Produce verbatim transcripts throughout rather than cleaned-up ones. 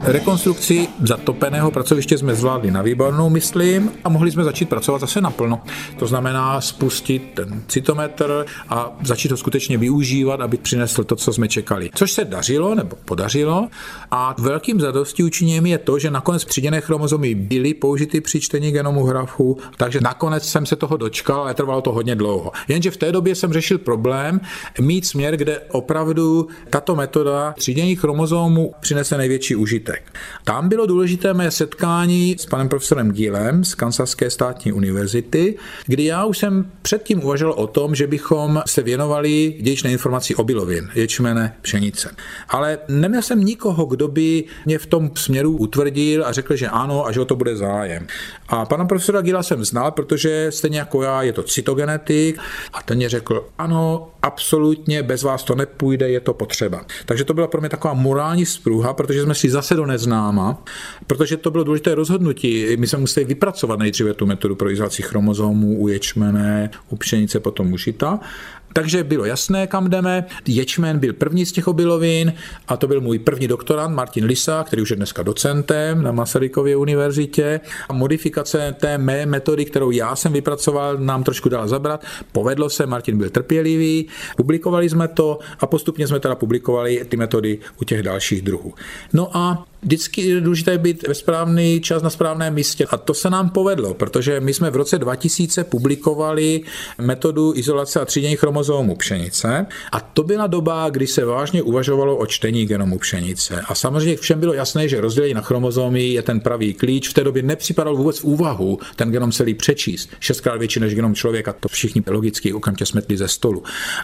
Rekonstrukci zatopeného pracoviště jsme zvládli na výbornou, myslím, a mohli jsme začít pracovat zase naplno. To znamená spustit ten cytometr a začít ho skutečně využívat, aby přinesl to, co jsme čekali. Což se dařilo, nebo podařilo. A velkým zadostiučiněním je to, že nakonec tříděné chromozomy byly použity při čtení genomu grafu, takže nakonec jsem se toho dočkal, ale trvalo to hodně dlouho. Jenže v té době jsem řešil problém mít směr, kde opravdu tato metoda třídění chromozomů přinese největší užitek. Tam bylo důležité mé setkání s panem profesorem Gillem z Kansaské státní univerzity, kdy já už jsem předtím uvažoval o tom, že bychom se věnovali dědičné informací obilovin, ječmene, pšenice. Ale neměl jsem nikoho, kdo by mě v tom směru utvrdil a řekl, že ano a že o to bude zájem. A pana profesora Gilla jsem znal, protože stejně jako já je to cytogenetik a ten mě řekl, ano, absolutně, bez vás to nepůjde, je to potřeba. Takže to byla pro mě taková morální spruha, protože jsme si zase do neznáma, protože to bylo důležité rozhodnutí. My jsme museli vypracovat nejdříve tu metodu pro izolaci chromozomů u ječmene, u pšenice, potom u žita. Takže bylo jasné, kam jdeme. Ječmen byl první z těch obilovin a to byl můj první doktorant Martin Lisa, který už je dneska docentem na Masarykově univerzitě. A modifikace té mé metody, kterou já jsem vypracoval, nám trošku dala zabrat. Povedlo se, Martin byl trpělivý, publikovali jsme to a postupně jsme teda publikovali ty metody u těch dalších druhů. No a vždycky je důležité být ve správný čas na správném místě. A to se nám povedlo, protože my jsme v roce dva tisíce publikovali metodu izolace a třídění chromozomů pšenice a to byla doba, kdy se vážně uvažovalo o čtení genomu pšenice. A samozřejmě všem bylo jasné, že rozdělení na chromozomy je ten pravý klíč. V té době nepřipadal vůbec v úvahu ten genom celý přečíst. Šestkrát větší než genom člověka, to všichni logicky okamžitě smetli ze stolu.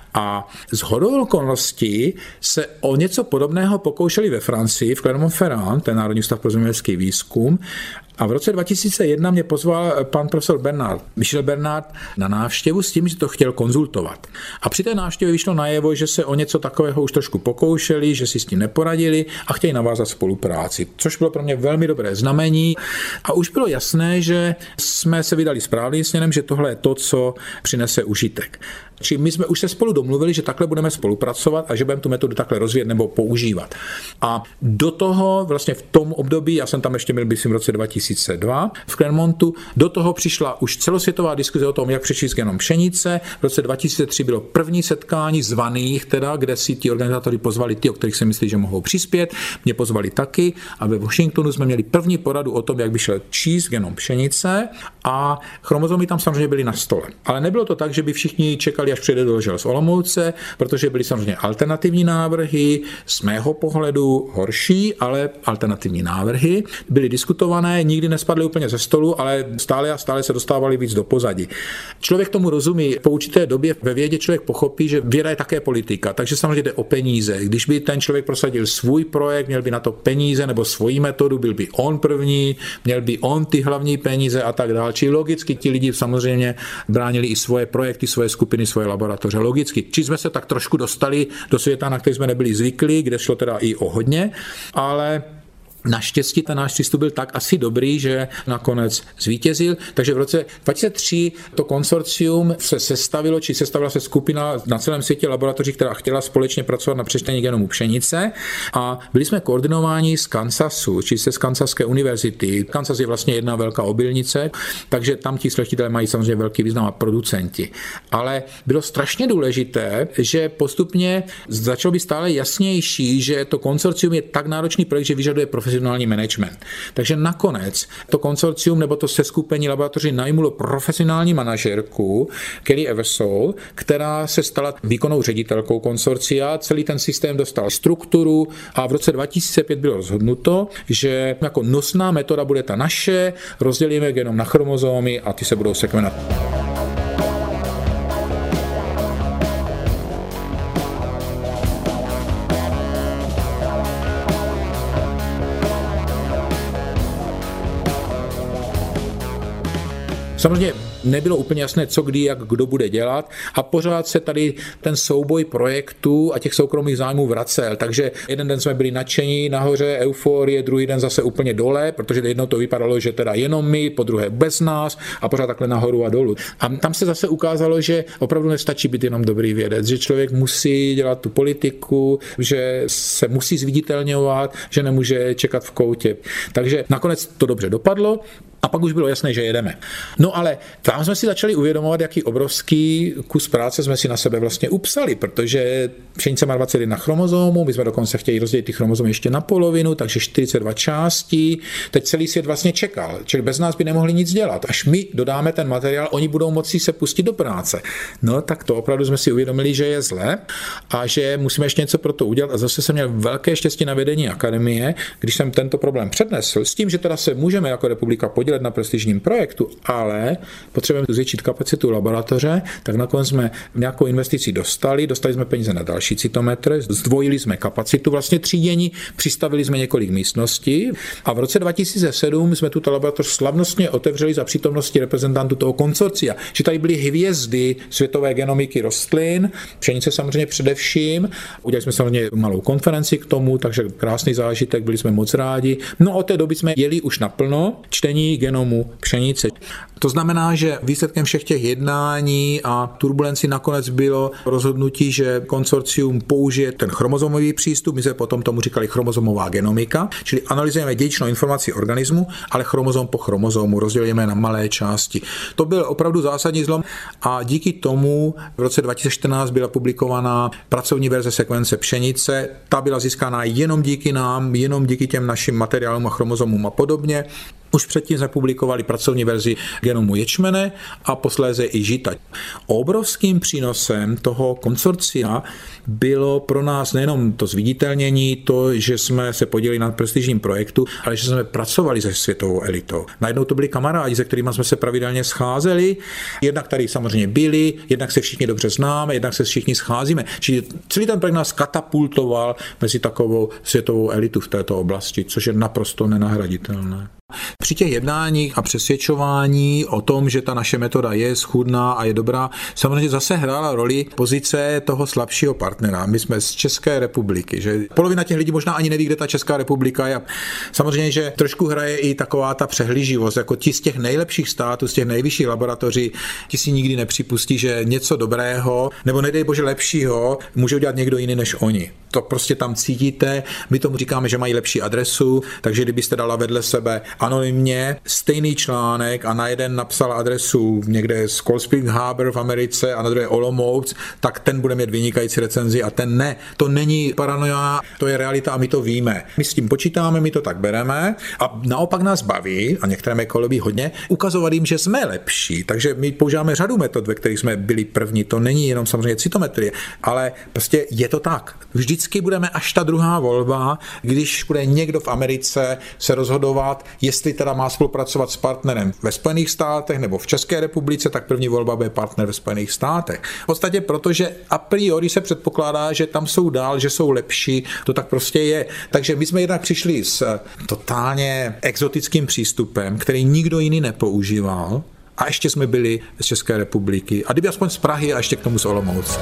A shodou okolností se o něco podobného pokoušeli ve Francii, v Clermont-Ferrand, ten Národní ústav pro zemědělský výzkum. A v roce dva tisíce jedna mě pozval pan profesor Bernard, Michel Bernard na návštěvu s tím, že to chtěl konzultovat. A při té návštěvě vyšlo najevo, že se o něco takového už trošku pokoušeli, že si s tím neporadili a chtějí navázat spolupráci, což bylo pro mě velmi dobré znamení. A už bylo jasné, že jsme se vydali správným směrem, že tohle je to, co přinese užitek. Či my jsme už se spolu domluvili, že takhle budeme spolupracovat a že budeme tu metodu takhle rozvíjet nebo používat. A do toho vlastně v tom období, já jsem tam ještě byl myslím v roce dva tisíce dva v Clermontu, do toho přišla už celosvětová diskuze o tom, jak přečíst genom pšenice. V roce dva tisíce tři bylo první setkání zvaných, teda, kde si ti organizátoři pozvali ty, o kterých si myslí, že mohou přispět. Mě pozvali taky a ve Washingtonu jsme měli první poradu o tom, jak by šel číst genom pšenice a chromozomy tam samozřejmě byly na stole. Ale nebylo to tak, že by všichni čekali, až přijde do z Olomouce, protože byly samozřejmě alternativní návrhy, z mého pohledu horší, ale alternativní návrhy. Byly diskutované, nikdy nespadly úplně ze stolu, ale stále a stále se dostávaly víc do pozadí. Člověk tomu rozumí, po určité době ve vědě člověk pochopí, že věda je také politika, takže samozřejmě jde o peníze. Když by ten člověk prosadil svůj projekt, měl by na to peníze nebo svoji metodu, byl by on první, měl by on ty hlavní peníze a tak dále. Či logicky ti lidi samozřejmě bránili i svoje projekty, svoje skupiny, svoje laboratoře. Logicky. Či jsme se tak trošku dostali do světa, na který jsme nebyli zvyklí, kde šlo teda i o hodně, ale naštěstí ten náš přístup byl tak asi dobrý, že nakonec zvítězil. Takže v roce dva tisíce tři to konsorcium se sestavilo, či sestavila se skupina na celém světě laboratoří, která chtěla společně pracovat na přečtení genomu pšenice a byli jsme koordinováni z Kansasu, či se z Kansaské univerzity. Kansas je vlastně jedna velká obilnice, takže tam ti šlechtitelé mají samozřejmě velký význam a producenti. Ale bylo strašně důležité, že postupně začalo být stále jasnější, že to konsorcium je tak náročný projekt, že vyžaduje profesionální management. Takže nakonec to konsorcium nebo to seskupení laboratoří najmulo profesionální manažerku Kelly Eversole, která se stala výkonnou ředitelkou konsorcia. Celý ten systém dostal strukturu a v roce dva tisíce pět bylo rozhodnuto, že jako nosná metoda bude ta naše, rozdělíme genom na chromozomy a ty se budou sekvenovat. Samozřejmě nebylo úplně jasné, co kdy, jak kdo bude dělat a pořád se tady ten souboj projektů a těch soukromých zájmů vracel. Takže jeden den jsme byli nadšení nahoře, euforie, druhý den zase úplně dole, protože jednou to vypadalo, že teda jenom my, po druhé bez nás a pořád takhle nahoru a dolů. A tam se zase ukázalo, že opravdu nestačí být jenom dobrý vědec, že člověk musí dělat tu politiku, že se musí zviditelňovat, že nemůže čekat v koutě. Takže nakonec to dobře dopadlo. A pak už bylo jasné, že jedeme. No ale tam jsme si začali uvědomovat, jaký obrovský kus práce jsme si na sebe vlastně upsali, protože pšenice má dvacet jedna chromozomů, my jsme dokonce chtěli rozdělit ty chromozomy ještě na polovinu, takže čtyřicet dva částí. Teď celý svět vlastně čekal, čili bez nás by nemohli nic dělat. Až my dodáme ten materiál, oni budou moci se pustit do práce. No tak to opravdu jsme si uvědomili, že je zle a že musíme ještě něco pro to udělat. A zase jsem měl velké štěstí na vedení akademie, když jsem tento problém přednesl, s tím, že teda se můžeme jako republika podílet na prestižním projektu, ale potřebujeme zvětšit kapacitu laboratoře, tak nakonec jsme nějakou investici dostali, dostali jsme peníze na další cytometr, zdvojili jsme kapacitu vlastně třídění, přistavili jsme několik místností a v roce dva tisíce sedm jsme tuto laboratoř slavnostně otevřeli za přítomnosti reprezentantů toho konsorcia. Že tady byly hvězdy světové genomiky rostlin, pšenice samozřejmě především. Udělali jsme samozřejmě malou konferenci k tomu, takže krásný zážitek, byli jsme moc rádi. No od té doby jsme jeli už naplno čtení genomu pšenice. To znamená, že výsledkem všech těch jednání a turbulencí nakonec bylo rozhodnutí, že konsorcium použije ten chromozomový přístup, my jsme potom tomu říkali chromozomová genomika, čili analyzujeme dědičnou informaci organismu, ale chromozom po chromozomu rozdělujeme na malé části. To byl opravdu zásadní zlom a díky tomu v roce dva tisíce čtrnáct byla publikovaná pracovní verze sekvence pšenice. Ta byla získána jenom díky nám, jenom díky těm našim materiálům a chromozomům a podobně. Už předtím jsme publikovali pracovní verzi genomu ječmene a posléze i žita. Obrovským přínosem toho konsorcia bylo pro nás nejenom to zviditelnění, to, že jsme se podělili na prestižním projektu, ale že jsme pracovali se světovou elitou. Najednou to byli kamarádi, se kterými jsme se pravidelně scházeli, jednak tady samozřejmě byli, jednak se všichni dobře známe, jednak se všichni scházíme. Čili celý ten projekt nás katapultoval mezi takovou světovou elitu v této oblasti, což je naprosto nenahraditelné. Při těch jednáních a přesvědčování o tom, že ta naše metoda je schůdná a je dobrá, samozřejmě zase hrála roli pozice toho slabšího partnera. My jsme z České republiky, že polovina těch lidí možná ani neví, kde ta Česká republika je. Samozřejmě, že trošku hraje i taková ta přehlíživost, jako ti z těch nejlepších států, z těch nejvyšších laboratoří, ti si nikdy nepřipustí, že něco dobrého, nebo nedej bože lepšího, může udělat někdo jiný než oni. To prostě tam cítíte, my tomu říkáme, že mají lepší adresu, takže kdybyste dala vedle sebe anonymně stejný článek a na jeden napsal adresu někde z Cold Spring Harbor v Americe a na druhé Olomouc, tak ten bude mít vynikající recenzi a ten ne. To není paranoia, to je realita a my to víme. My s tím počítáme, my to tak bereme a naopak nás baví, a některé mé kolegy hodně, ukazovat jim, že jsme lepší. Takže my používáme řadu metod, ve kterých jsme byli první. To není jenom samozřejmě cytometrie, ale prostě je to tak. Vždycky budeme až ta druhá volba, když bude někdo v Americe se rozhodovat, jestli teda má spolupracovat s partnerem ve Spojených státech nebo v České republice, tak první volba bude partner ve Spojených státech. V podstatě protože a priori se předpokládá, že tam jsou dál, že jsou lepší, to tak prostě je. Takže my jsme jednak přišli s totálně exotickým přístupem, který nikdo jiný nepoužíval a ještě jsme byli z České republiky. A kdyby aspoň z Prahy a ještě k tomu z Olomouce.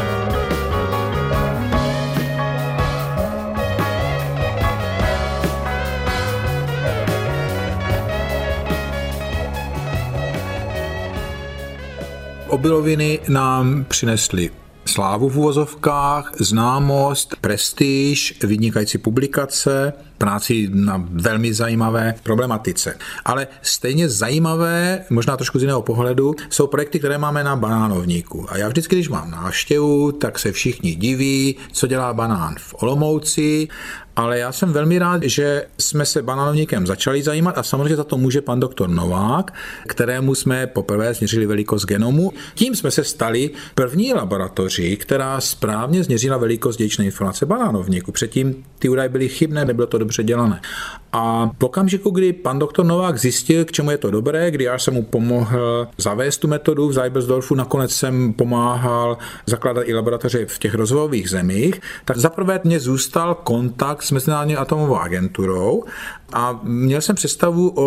Obiloviny nám přinesly slávu v uvozovkách, známost, prestiž, vynikající publikace, práci na velmi zajímavé problematice. Ale stejně zajímavé, možná trošku z jiného pohledu, jsou projekty, které máme na banánovníku. A já vždycky, když mám návštěvu, tak se všichni diví, co dělá banán v Olomouci, ale já jsem velmi rád, že jsme se banánovníkem začali zajímat a samozřejmě za to může pan doktor Novák, kterému jsme poprvé změřili velikost genomu. Tím jsme se stali první laboratoří, která správně změřila velikost dědičné informace banánovníku. Předtím ty údaje byly chybné, nebylo to dobře dělané. A v okamžiku, kdy pan doktor Novák zjistil, k čemu je to dobré, kdy já jsem mu pomohl zavést tu metodu v Seibersdorfu, nakonec jsem pomáhal zakládat i laboratoře v těch rozvojových zemích, tak zaprvé mě zůstal kontakt s Mezinárodní atomovou agenturou a měl jsem představu o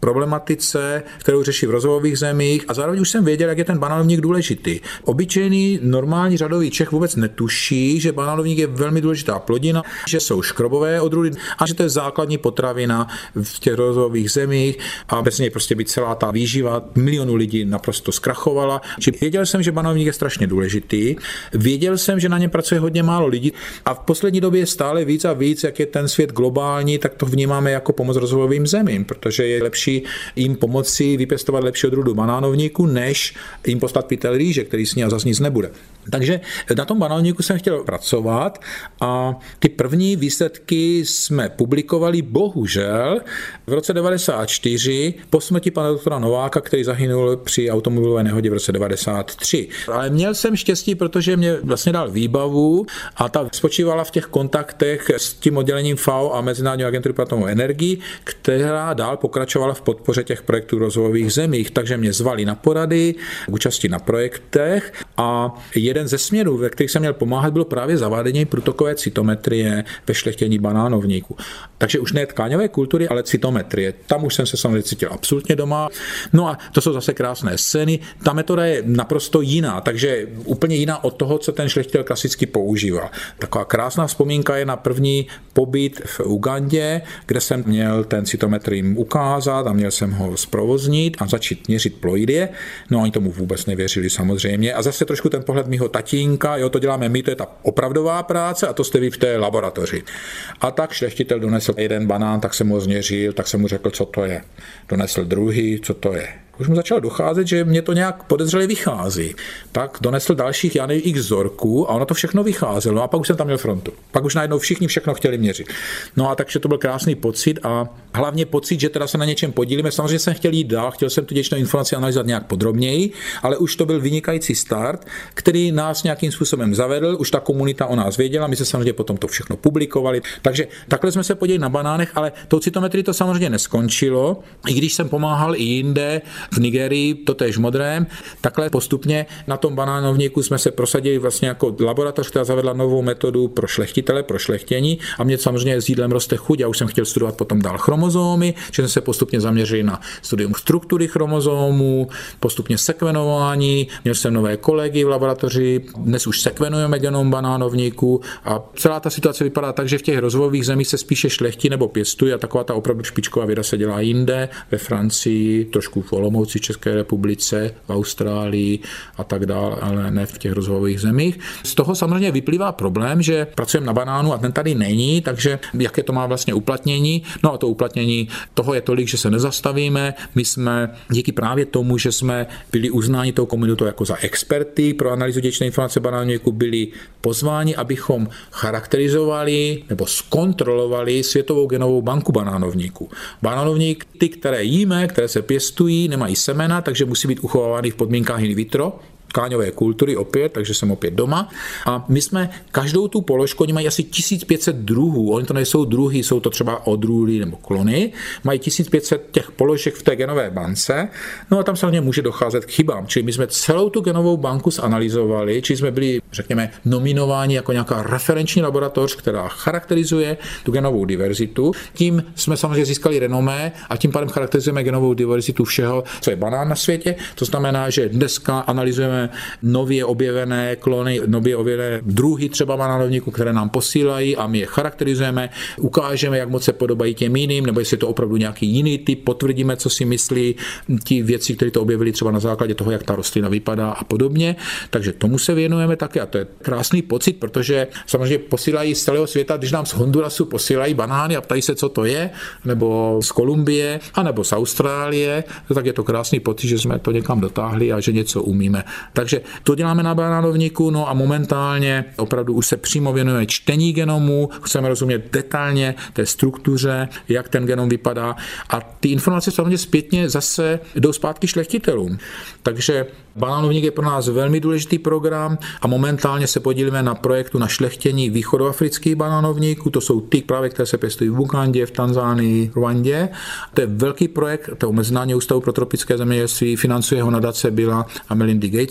problematice, kterou řeší v rozvojových zemích a zároveň už jsem věděl, jak je ten banánovník důležitý. Obyčejný normální řadový Čech vůbec netuší, že banánovník je velmi důležitá plodina, že jsou škrobové odrůdy a že to je základní potravina v těch rozvojových zemích a bez něj prostě by celá ta výživa milionů lidí naprosto zkrachovala. Či věděl jsem, že banánovník je strašně důležitý, věděl jsem, že na něm pracuje hodně málo lidí a v poslední době je stále víc a víc, jak je ten svět globální, tak to vnímáme jako pomoc rozvojovým zemím, protože je lepší jim pomoci vypěstovat lepší odrůdu banánovníku, než jim poslat pytel rýže, který sní a zas nic nebude. Takže na tom banánovníku jsem chtěl pracovat a ty první výsledky jsme publikovali bohužel v roce devadesát čtyři po smrti pana doktora Nováka, který zahynul při automobilové nehodě v roce devadesát tři. Ale měl jsem štěstí, protože mě vlastně dal výbavu a ta spočívala v těch kontaktech s tím oddělením F A O a Mezinárodní agentury pro atomovou energii, která dál pokračovala v podpoře těch projektů v rozvojových zemích, takže mě zvali na porady, k účasti na projektech a jeden ze směrů, ve kterých jsem měl pomáhat, bylo právě zavádění průtokové cytometrie ve šlechtění banánovníku. Takže už ne tkáňové kultury, ale cytometrie. Tam už jsem se samozřejmě cítil absolutně doma. No a to jsou zase krásné scény. Ta metoda je naprosto jiná, takže úplně jiná od toho, co ten šlechtitel klasicky používal. Taková krásná vzpomínka je na první pobyt v Ugandě, kde jsem měl ten cytometr jim ukázat a měl jsem ho zprovoznit a začít měřit ploidie. No oni tomu vůbec nevěřili samozřejmě. A zase trošku ten pohled mýho tatínka, jo, to děláme my, to je ta opravdová práce a to jste vy v té laboratoři. A tak šlechtitel donesl jeden banán, tak jsem ho změřil, tak jsem mu řekl, co to je. Donesl druhý, co to je. Už mu začalo docházet, že mě to nějak podezřele vychází. Pak donesl dalších, já nevím, x vzorků a ono to všechno vycházelo. No a pak už jsem tam měl frontu. Pak už najednou všichni všechno chtěli měřit. No a takže to byl krásný pocit a hlavně pocit, že teda se na něčem podílíme. Samozřejmě jsem chtěl jít dál, chtěl jsem tu děčnou informaci analyzovat nějak podrobněji, ale už to byl vynikající start, který nás nějakým způsobem zavedl. Už ta komunita o nás věděla, my se samozřejmě potom to všechno publikovali. Takže takhle jsme se podíleli na banánech, ale tou cytometrii to samozřejmě neskončilo. I když jsem pomáhal i jinde, v Nigerii, totéž modrém. Takhle postupně na tom banánovníku jsme se prosadili vlastně jako laboratoř, která zavedla novou metodu pro šlechtitele, pro šlechtění a mě samozřejmě s jídlem roste chuť. Já už jsem chtěl studovat potom dál chromozómy, že jsme se postupně zaměřili na studium struktury chromozómů, postupně sekvenování, měl jsem nové kolegy v laboratoři, dnes už sekvenujeme genom banánovníku a celá ta situace vypadá tak, že v těch rozvojových zemích se spíše šlechtí nebo pěstují a taková ta opravdu špičková věda se dělá jinde, ve Francii, trošku v Olomouci, v České republice, v Austrálii a tak dále, ale ne v těch rozvojových zemích. Z toho samozřejmě vyplývá problém, že pracujeme na banánu a ten tady není, takže jaké to má vlastně uplatnění? No a to uplatnění toho je tolik, že se nezastavíme. My jsme díky právě tomu, že jsme byli uznáni tou komunitou jako za experty pro analýzu děčné informace banánovníku, byli pozváni, abychom charakterizovali nebo zkontrolovali Světovou genovou banku banánovníku. Banánovník, ty, které jíme, které se pěstují, nemají semena, takže musí být uchovávány v podmínkách in vitro, tkáňové kultury opět, takže jsem opět doma. A my jsme každou tu položku, oni mají asi tisíc pět set druhů, oni to nejsou druhy, jsou to třeba odrůdy nebo klony, mají tisíc pět set těch položek v té genové bance, no a tam samozřejmě může docházet k chybám. Čili my jsme celou tu genovou banku zanalyzovali, čili jsme byli, řekněme, nominováni jako nějaká referenční laboratoř, která charakterizuje tu genovou diverzitu. Tím jsme samozřejmě získali renomé a tím pádem charakterizujeme genovou diverzitu všeho, co je banán na světě. To znamená, že dneska analyzujeme nově objevené klony, nově objevené druhy třeba banánovníků, které nám posílají a my je charakterizujeme, ukážeme, jak moc se podobají těm jiným, nebo jestli je to opravdu nějaký jiný typ, potvrdíme, co si myslí ti vědci, kteří to objevili třeba na základě toho, jak ta rostlina vypadá a podobně. Takže tomu se věnujeme také a to je krásný pocit, protože samozřejmě posílají z celého světa, když nám z Hondurasu posílají banány a ptají se, co to je, nebo z Kolumbie, anebo z Austrálie, tak je to krásný pocit, že jsme to někam dotáhli a že něco umíme. Takže to děláme na banánovníku, no a momentálně opravdu už se přímo věnujeme čtení genomu, chceme rozumět detailně té struktuře, jak ten genom vypadá a ty informace samozřejmě zpětně zase jdou zpátky šlechtitelům. Takže banánovník je pro nás velmi důležitý program a momentálně se podílíme na projektu na šlechtění východoafrických banánovníků, to jsou ty právě, které se pěstují v Ugandě, v Tanzánii, Rwandě. To je velký projekt toho Mezinárodního ústavu pro tropické zemědělství, financuje ho nadace Billa a Melindy Gates.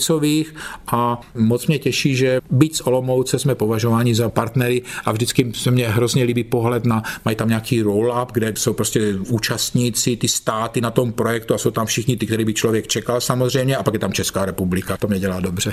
biznisových a moc mě těší, že byť z Olomouce jsme považováni za partnery a vždycky se mně hrozně líbí pohled na, mají tam nějaký roll-up, kde jsou prostě účastníci, ty státy na tom projektu a jsou tam všichni ty, který by člověk čekal samozřejmě a pak je tam Česká republika. To mě dělá dobře.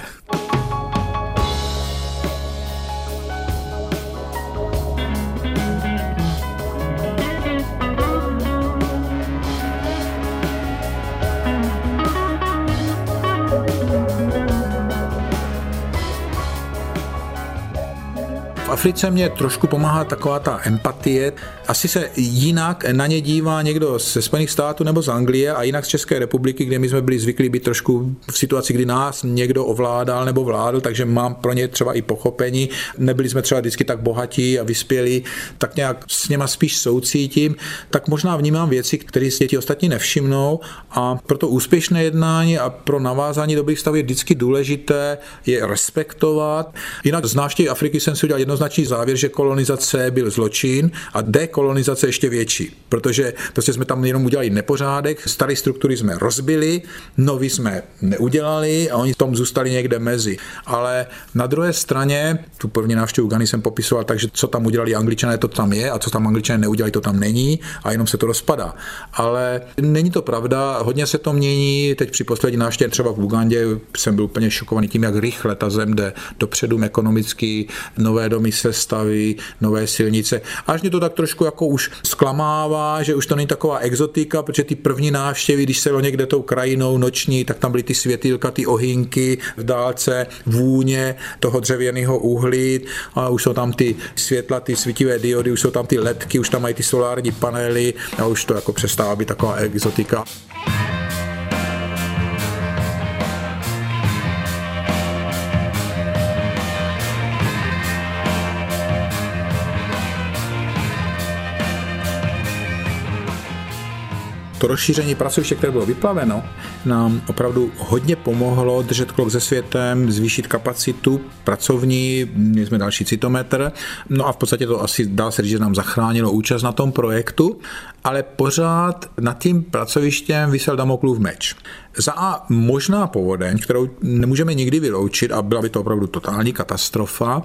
V Africe mě trošku pomáhá taková ta empatie. Asi se jinak na ně dívá někdo ze Spojených států nebo z Anglie a jinak z České republiky, kde my jsme byli zvyklí být trošku v situaci, kdy nás někdo ovládal nebo vládl, takže mám pro ně třeba i pochopení. Nebyli jsme třeba vždycky tak bohatí a vyspělí, tak nějak s něma spíš soucítím, tak možná vnímám věci, které si ti ostatní nevšimnou a pro to úspěšné jednání a pro navázání dobrých vztahů je vždycky důležité je respektovat. Jinak z návštěvy Afriky jsem si udělal jednoznačný závěr, že kolonizace byl zločin a dekolonizace ještě větší, protože prostě jsme tam jenom udělali nepořádek, staré struktury jsme rozbili, nový jsme neudělali a oni v tom zůstali někde mezi. Ale na druhé straně, tu první návštěvu Ghany jsem popisoval, takže co tam udělali Angličané, to tam je a co tam Angličané neudělali, to tam není a jenom se to rozpadá. Ale není to pravda, hodně se to mění, teď při poslední návštěvě třeba v Ugandě jsem byl úplně šokovaný tím, jak rychle ta zem jde dopředu ekonomicky, nové domy se staví, nové silnice. Až mě to tak trošku jako už zklamává, že už to není taková exotika, protože ty první návštěvy, když se někde tou krajinou noční, tak tam byly ty světýlka, ty ohýnky v dálce, vůně toho dřevěného uhlí a už jsou tam ty světla, ty svítivé diody, už jsou tam ty ledky, už tam mají ty solární panely a už to jako přestává být taková exotika. To rozšíření pracoviště, které bylo vyplaveno, nám opravdu hodně pomohlo držet krok se světem, zvýšit kapacitu pracovní, měli jsme další citometr, no a v podstatě to asi dá se říct, že nám zachránilo účast na tom projektu, ale pořád nad tím pracovištěm visel Damoklův meč. Za A možná povodeň, kterou nemůžeme nikdy vyloučit a byla by to opravdu totální katastrofa,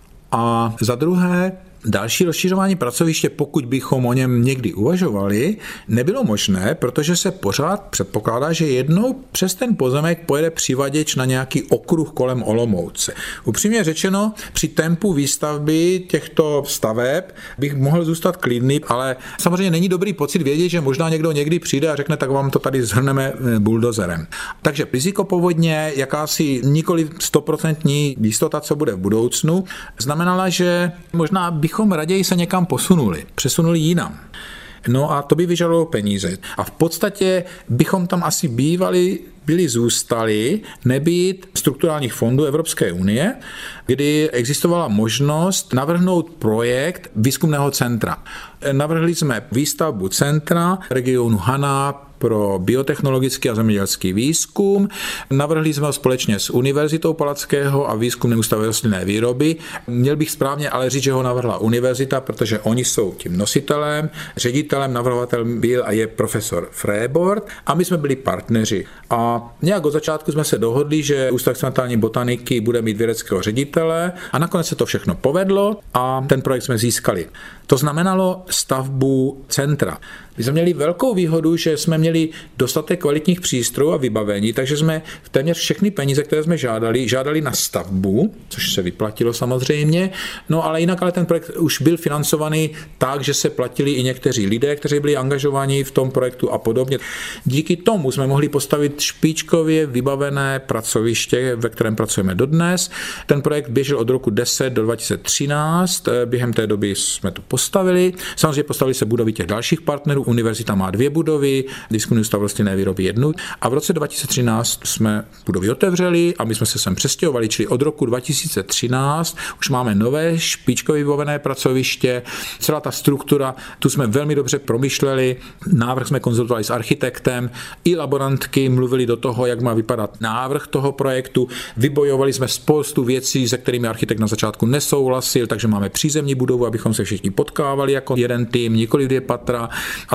a za druhé další rozšiřování pracoviště, pokud bychom o něm někdy uvažovali, nebylo možné, protože se pořád předpokládá, že jednou přes ten pozemek pojede přivaděč na nějaký okruh kolem Olomouce. Upřímně řečeno, při tempu výstavby těchto staveb bych mohl zůstat klidný, ale samozřejmě není dobrý pocit vědět, že možná někdo někdy přijde a řekne, tak vám to tady zhrneme buldozerem. Takže riziko povodně, jakási nikoli stoprocentní jistota, co bude v budoucnu, znamenala, že možná bychom raději se někam posunuli, přesunuli jinam. No a to by vyžadovalo peníze. A v podstatě bychom tam asi bývali, byli zůstali, nebýt strukturálních fondů Evropské unie, kdy existovala možnost navrhnout projekt výzkumného centra. Navrhli jsme výstavbu centra regionu Hana pro biotechnologický a zemědělský výzkum. Navrhli jsme ho společně s Univerzitou Palackého a Výzkumným ústavem rostlinné výroby. Měl bych správně ale říct, že ho navrhla univerzita, protože oni jsou tím nositelem, ředitelem, navrhovatelem byl a je profesor Frébord a my jsme byli partneři. A nějak od začátku jsme se dohodli, že Ústav experimentální botaniky bude mít vědeckého ředitele a nakonec se to všechno povedlo a ten projekt jsme získali. To znamenalo stavbu centra. My jsme měli velkou výhodu, že jsme měli dostatek kvalitních přístrojů a vybavení, takže jsme téměř všechny peníze, které jsme žádali, žádali na stavbu, což se vyplatilo samozřejmě, no ale jinak ale ten projekt už byl financovaný tak, že se platili i někteří lidé, kteří byli angažovaní v tom projektu a podobně. Díky tomu jsme mohli postavit špičkově vybavené pracoviště, ve kterém pracujeme dodnes. Ten projekt běžel od roku deset do dva tisíce třináct, během té doby jsme to postavili. Samozřejmě postavili se budovy těch dalších partnerů. Univerzita má dvě budovy, Výzkumný ústav rostlinné výroby jednu a v roce dva tisíce třináct jsme budovy otevřeli a my jsme se sem přestěhovali, čili od roku dva tisíce třináct už máme nové špičkově vybavené pracoviště. Celá ta struktura, tu jsme velmi dobře promyšleli, návrh jsme konzultovali s architektem, i laborantky mluvili do toho, jak má vypadat návrh toho projektu, vybojovali jsme spoustu věcí, se kterými architekt na začátku nesouhlasil, takže máme přízemní budovu, abychom se všichni potkávali jako jeden tým, nikoli dvě patra. A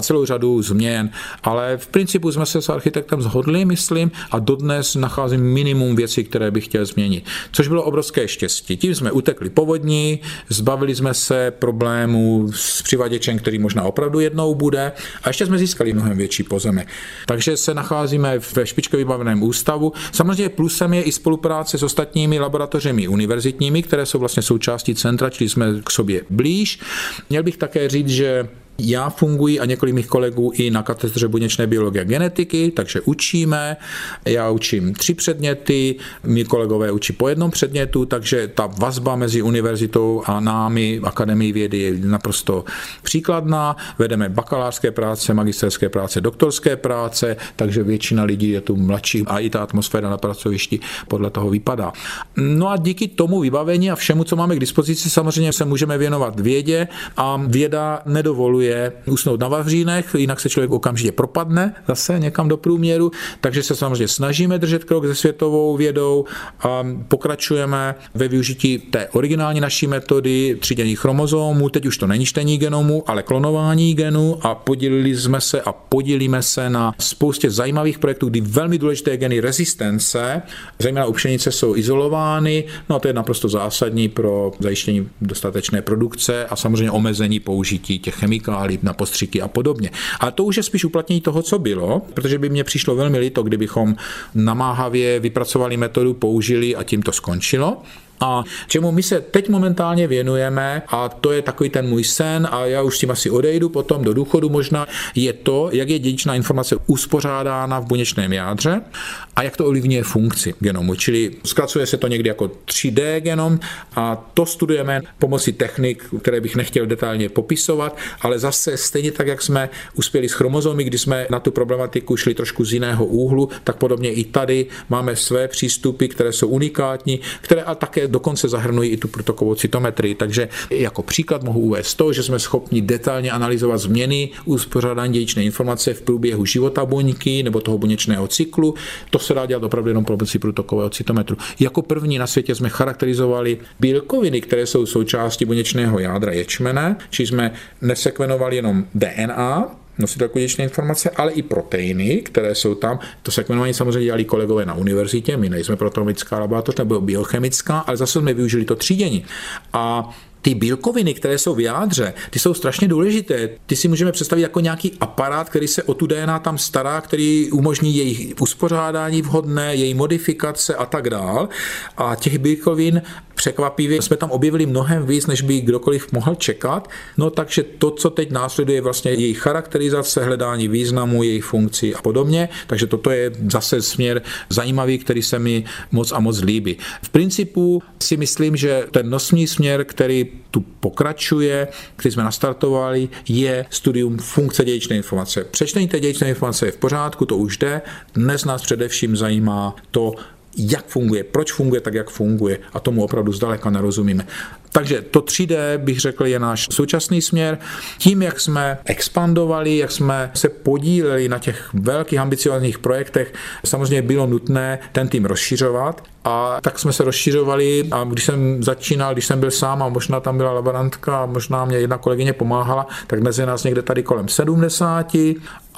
a celou řadu změn, ale v principu jsme se s architektem shodli, myslím, a dodnes nacházím minimum věcí, které bych chtěl změnit, což bylo obrovské štěstí. Tím jsme utekli povodní, zbavili jsme se problémů s přivaděčem, který možná opravdu jednou bude, a ještě jsme získali mnohem větší pozemek. Takže se nacházíme ve špičkově vybaveném ústavu. Samozřejmě plusem je i spolupráce s ostatními laboratořemi univerzitními, které jsou vlastně součástí centra, čili jsme k sobě blíž. Měl bych také říct, že já funguji a několik mých kolegů i na katedře buněčné biologie a genetiky, takže učíme. Já učím tři předměty, mí kolegové učí po jednom předmětu, takže ta vazba mezi univerzitou a námi, Akademií vědy, je naprosto příkladná. Vedeme bakalářské práce, magisterské práce, doktorské práce, takže většina lidí je tu mladší a i ta atmosféra na pracovišti podle toho vypadá. No a díky tomu vybavení a všemu, co máme k dispozici, samozřejmě se můžeme věnovat vědě a věda nedovoluje usnout na vavřínech, jinak se člověk okamžitě propadne zase někam do průměru, takže se samozřejmě snažíme držet krok se světovou vědou a pokračujeme ve využití té originální naší metody třídění chromozomů, teď už to není čtení genomu, ale klonování genů, a podílili jsme se a podílíme se na spoustě zajímavých projektů, kdy velmi důležité geny rezistence, zejména u pšenice, jsou izolovány, no a to je naprosto zásadní pro zajištění dostatečné produkce a samozřejmě omezení použití těch chemikálií na postřiky a podobně. A to už je spíš uplatnění toho, co bylo, protože by mně přišlo velmi líto, kdybychom namáhavě vypracovali metodu, použili a tím to skončilo. A čemu my se teď momentálně věnujeme, a to je takový ten můj sen, a já už s tím asi odejdu potom do důchodu možná, je to, jak je dědičná informace uspořádána v buněčném jádře a jak to ovlivňuje funkci genomu. Čili zkracuje se to někdy jako tři dé genom a to studujeme pomocí technik, které bych nechtěl detailně popisovat, ale zase stejně tak, jak jsme uspěli s chromozomy, kdy jsme na tu problematiku šli trošku z jiného úhlu, tak podobně i tady máme své přístupy, které jsou unikátní, které a také dokonce zahrnují i tu protokovou cytometrii. Takže jako příklad mohu uvést to, že jsme schopni detailně analyzovat změny uspořádání dědičné informace v průběhu života buňky nebo toho buněčného cyklu. To se dá dělat opravdu jenom pomocí protokového cytometru. Jako první na světě jsme charakterizovali bílkoviny, které jsou součástí buněčného jádra ječmene, či jsme nesekvenovali jenom dé en á, nositel dědičné informace, ale i proteiny, které jsou tam. To sekvenování samozřejmě dělali kolegové na univerzitě, my nejsme proteomická laboratoř nebo biochemická, ale zase jsme využili to třídění. A ty bílkoviny, které jsou v jádře, ty jsou strašně důležité. Ty si můžeme představit jako nějaký aparát, který se o tu dé en á tam stará, který umožní jejich uspořádání vhodné, její modifikace a tak dál. A těch bílkovin překvapivě jsme tam objevili mnohem víc, než by kdokoliv mohl čekat. No takže to, co teď následuje, je vlastně jejich charakterizace, hledání významu, jejich funkcí a podobně. Takže toto je zase směr zajímavý, který se mi moc a moc líbí. V principu si myslím, že ten nosný směr, který tu pokračuje, který jsme nastartovali, je studium funkce dědičné informace. Přečtení té dědičné informace je v pořádku, to už jde. Dnes nás především zajímá to, jak funguje, proč funguje tak, jak funguje, a tomu opravdu zdaleka nerozumíme. Takže to tři dé, bych řekl, je náš současný směr. Tím, jak jsme expandovali, jak jsme se podíleli na těch velkých ambiciozních projektech, samozřejmě bylo nutné ten tým rozšiřovat. A tak jsme se rozšiřovali, a když jsem začínal, když jsem byl sám a možná tam byla laborantka a možná mě jedna kolegyně pomáhala, tak dnes je nás někde tady kolem sedmdesáti,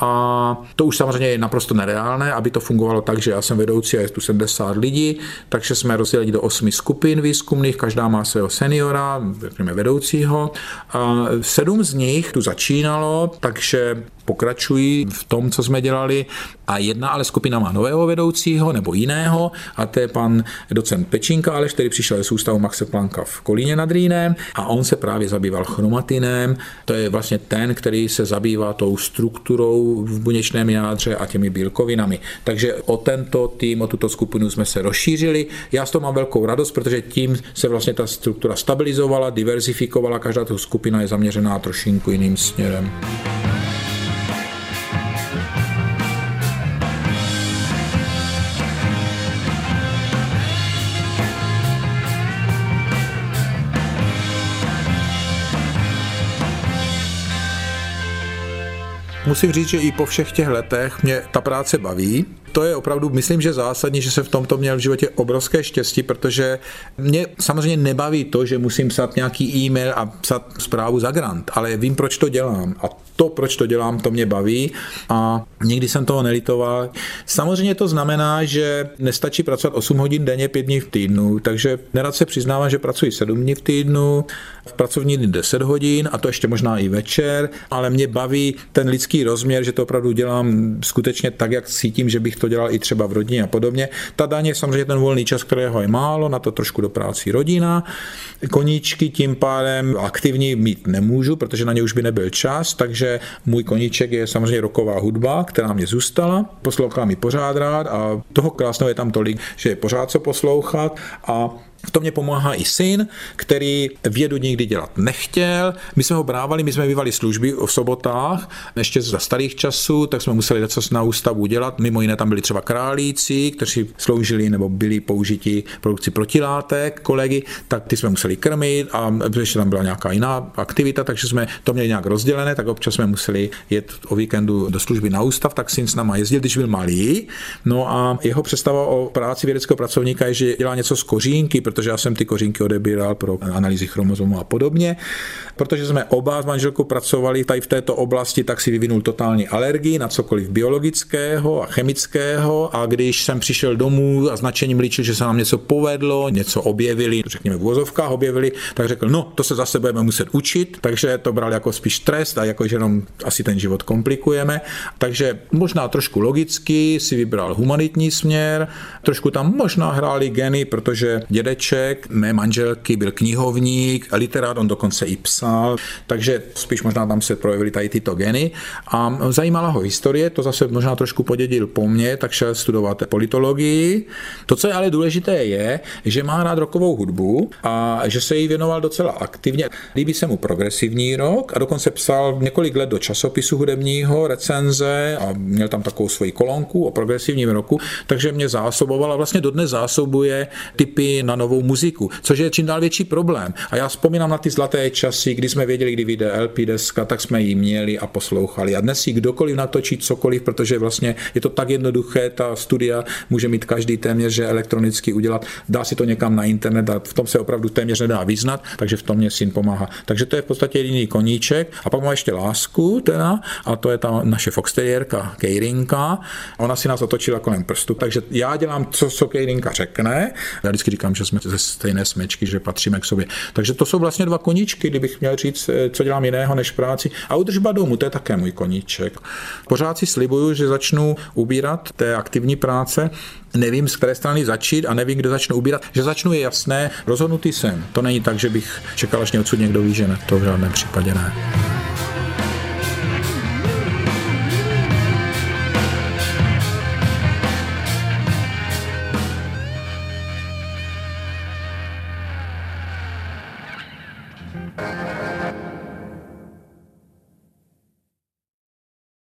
a to už samozřejmě je naprosto nereálné, aby to fungovalo tak, že já jsem vedoucí a je tu sedmdesát lidí, takže jsme rozdělili do osmi skupin výzkumných, každá má svého seniora, řekněme vedoucího. A sedm z nich tu začínalo, takže pokračují v tom, co jsme dělali, a jedna ale skupina má nového vedoucího nebo jiného, a to je pan docent Pečínka Aleš, který přišel z ústavu Maxe Plancka v Kolíně nad Rýnem, a on se právě zabýval chromatinem. To je vlastně ten, který se zabývá tou strukturou v buněčném jádře a těmi bílkovinami. Takže o tento tým, o tuto skupinu jsme se rozšířili. Já z toho mám velkou radost, protože tím se vlastně ta struktura stabilizovala, diverzifikovala, každá ta skupina je zaměřená trošinku jiným směrem. Musím říct, že i po všech těch letech mě ta práce baví. to je opravdu, myslím, že zásadní, že jsem v tomto měl v životě obrovské štěstí, protože mě samozřejmě nebaví to, že musím psát nějaký e-mail a psát zprávu za grant, ale vím, proč to dělám a to, proč to dělám, to mě baví a nikdy jsem toho nelitoval. Samozřejmě to znamená, že nestačí pracovat osm hodin denně, pět dní v týdnu, takže nerad se přiznávám, že pracuji sedm dní v týdnu, v pracovní dny deset hodin a to ještě možná i večer, ale mě baví ten lidský rozměr, že to opravdu dělám skutečně tak, jak cítím, že bych to dělal i třeba v rodině a podobně. Ta daň je samozřejmě ten volný čas, kterého je málo, na to trošku do práci rodina. Koníčky tím pádem aktivní mít nemůžu, protože na ně už by nebyl čas, takže můj koníček je samozřejmě rocková hudba, která mě zůstala, poslouchám ji pořád rád a toho krásného je tam tolik, že je pořád co poslouchat a v tom mě pomáhá i syn, který vědu nikdy dělat nechtěl. My jsme ho brávali, my jsme bývali služby v sobotách, ještě za starých časů, tak jsme museli něco na ústavu dělat. Mimo jiné tam byli třeba králíci, kteří sloužili nebo byli použiti produkci protilátek kolegy, tak ty jsme museli krmit a ještě tam byla nějaká jiná aktivita, takže jsme to měli nějak rozdělené, tak občas jsme museli jet o víkendu do služby na ústav, tak syn s náma jezdil, když byl malý. No a jeho představa o práci vědeckého pracovníka je, že dělá něco z kořínky, protože já jsem ty kořínky odebíral pro analýzy chromozomů a podobně. Protože jsme oba s manželkou pracovali tady v této oblasti, tak si vyvinul totální alergii na cokoliv biologického a chemického a když jsem přišel domů a značením líčil, že se nám něco povedlo, něco objevili, řekněme v uvozovkách objevili, tak řekl, no to se zase budeme muset učit, takže to bral jako spíš trest a jako, že jenom asi ten život komplikujeme. Takže možná trošku logicky si vybral humanitní směr, trošku tam možná hráli geny, protože dědeček mé manželky byl knihovník, literát, on dokonce i psal, takže spíš možná tam se projevily tady tyto geny a zajímala ho historie, to zase možná trošku podědil po mně, tak šel studovat politologii. To, co je ale důležité, je, že má rád rockovou hudbu a že se jí věnoval docela aktivně. Líbí se mu progresivní rock a dokonce psal několik let do časopisu hudebního, recenze a měl tam takovou svoji kolonku o progresivním rocku, takže mě zásoboval a vlastně dodnes zásobuje tipy na novou muziku, což je čím dál větší problém. A já vzpomínám na ty zlaté časy, kdy jsme věděli, kdy vyjde el pé deska, tak jsme ji měli a poslouchali. A dnes si kdokoliv natočí cokoliv, protože vlastně je to tak jednoduché, ta studia může mít každý téměř, že elektronicky udělat, dá si to někam na internet a v tom se opravdu téměř nedá vyznat, takže v tom mě syn pomáhá. Takže to je v podstatě jediný koníček. A pak má ještě lásku teda, a to je ta naše foxterierka Kejrinka. Ona si nás otočila kolem prstu, takže já dělám, co, co Kejrinka řekne. Já vždycky říkám, že jsme ze stejné smečky, že patříme k sobě. Takže to jsou vlastně dva koníčky, kdybych měl říct, co dělám jiného než práci. A udržba domu, to je také můj koníček. Pořád si slibuju, že začnu ubírat té aktivní práce. Nevím, z které strany začít a nevím, kde začnu ubírat. Že začnu je jasné, rozhodnutý jsem. To není tak, že bych čekal, až mě odsud někdo vyžene. To v žádném případě ne.